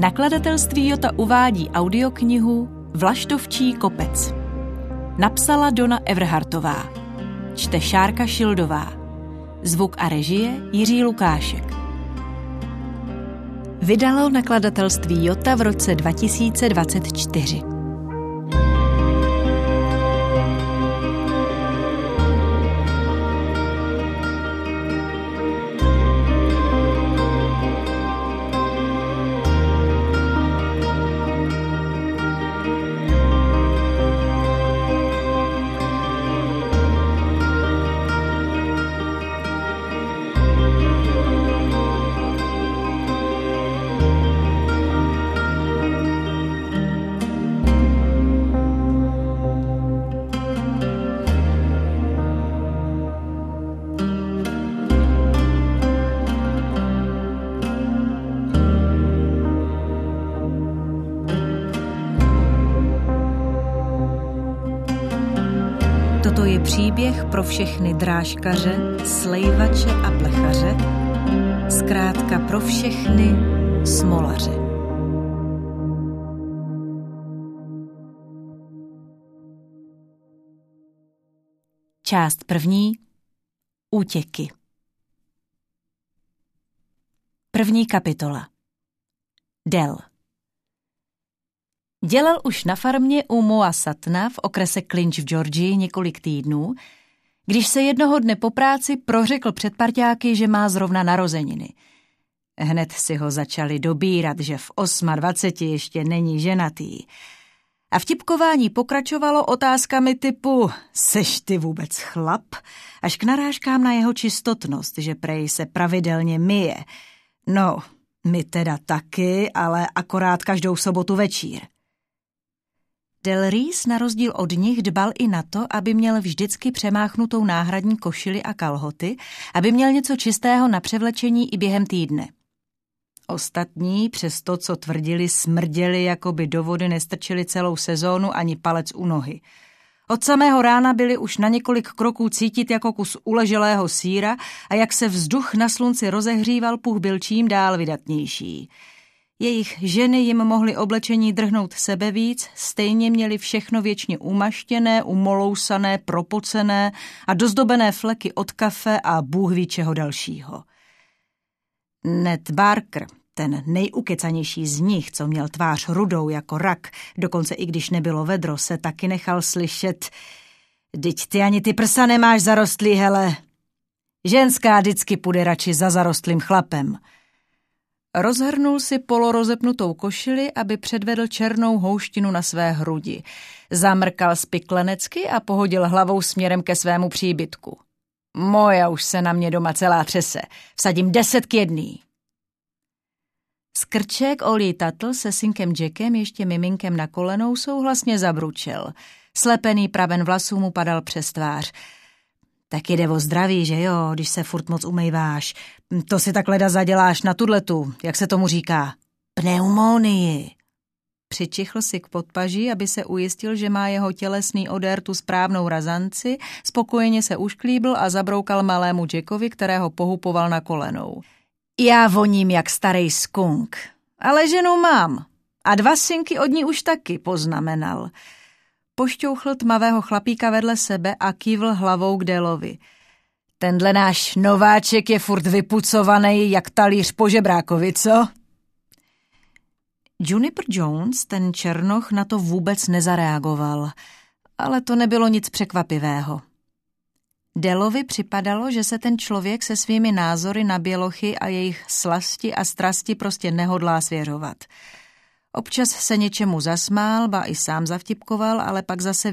Nakladatelství Jota uvádí audioknihu Vlaštovčí kopec. Napsala Dona Everhartová. Čte Šárka Šildová. Zvuk a režie Jiří Lukášek. Vydalo nakladatelství Jota v roce 2024. Toto je příběh pro všechny drážkaře, slejvače a plechaře, zkrátka pro všechny smolaře. Část první. Útěky. První kapitola. Del. Dělal už na farmě u Moa Satna v okrese Clinch v Georgii několik týdnů, když se jednoho dne po práci prořekl před parťáky, že má zrovna narozeniny. Hned si ho začali dobírat, že v 28 ještě není ženatý. A vtipkování pokračovalo otázkami typu seš ty vůbec chlap? Až k narážkám na jeho čistotnost, že prej se pravidelně myje. No, my teda taky, ale akorát každou sobotu večír. Del Reese na rozdíl od nich dbal i na to, aby měl vždycky přemáchnutou náhradní košili a kalhoty, aby měl něco čistého na převlečení i během týdne. Ostatní, přes to, co tvrdili, smrděli, jako by do vody nestrčili celou sezónu ani palec u nohy. Od samého rána byli už na několik kroků cítit jako kus uleželého sýra a jak se vzduch na slunci rozehříval, puch byl čím dál vydatnější. Jejich ženy jim mohly oblečení drhnout sebevíc, stejně měli všechno věčně umaštěné, umolousané, propocené a dozdobené fleky od kafe a bůh ví čeho dalšího. Ned Barker, ten nejukecanější z nich, co měl tvář rudou jako rak, dokonce i když nebylo vedro, se taky nechal slyšet: "Dyť ty ani ty prsa nemáš zarostlý, hele. Ženská vždycky půjde radši za zarostlým chlapem." Rozhrnul si polorozepnutou košili, aby předvedl černou houštinu na své hrudi. Zamrkal spiklenecky a pohodil hlavou směrem ke svému příbytku. Moja už se na mě doma celá třese. Vsadím 10 k 1. Skrček Ollie Tuttle se synkem Jackem ještě miminkem na kolenou souhlasně zabručel. Slepený praven vlasů mu padal přes tvář. Tak jde o zdraví, že jo, když se furt moc umýváš. To si tak leda zaděláš na tudletu, jak se tomu říká, pneumonii. Přičichl si k podpaží, aby se ujistil, že má jeho tělesný odér tu správnou razanci, spokojeně se ušklíbl a zabroukal malému Jackovi, kterého pohupoval na kolenou. Já voním jak starý skunk, ale ženu mám a 2 synky od ní už taky, poznamenal. Pošťouchl tmavého chlapíka vedle sebe a kývl hlavou k Delovi. Tenhle náš nováček je furt vypucovaný jak talíř po žebrákovi, co? Juniper Jones, ten černoch, na to vůbec nezareagoval, ale to nebylo nic překvapivého. Delovi připadalo, že se ten člověk se svými názory na bělochy a jejich slasti a strasti prostě nehodlá svěřovat. Občas se něčemu zasmál, ba i sám zavtipkoval, ale pak zase